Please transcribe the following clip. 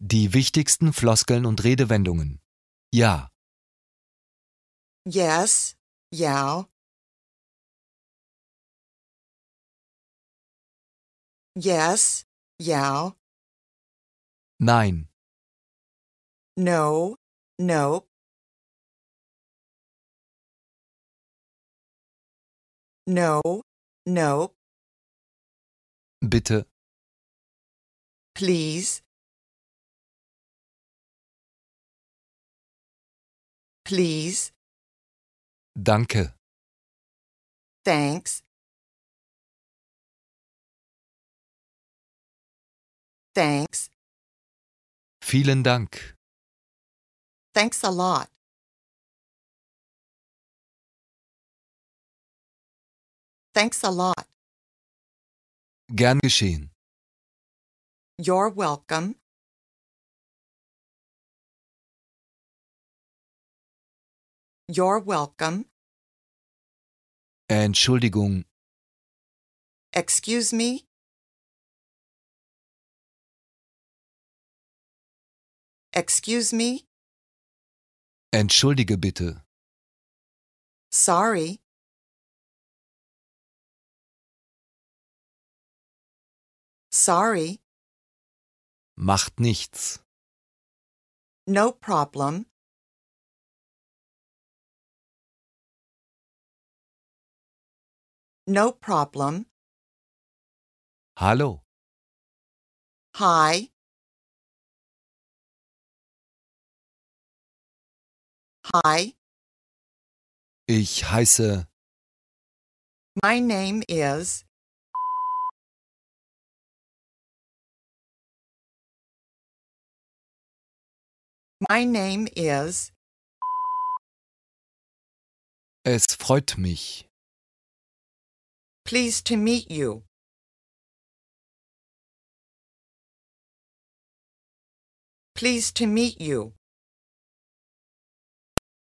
Die wichtigsten Floskeln und Redewendungen. Ja, Yes, yeah. Yes, yeah. nein, No, nope. No, nope. bitte, Please, please. danke, Thanks, thanks. vielen Dank, Thanks a lot. Thanks a lot. gern geschehen, You're welcome. You're welcome. Entschuldigung, Excuse me. Excuse me. entschuldige bitte, Sorry. Sorry. macht nichts, No problem. No problem. hallo, Hi. Hi. ich heiße, My name is. My name is. es freut mich, Pleased to meet you. Pleased to meet you.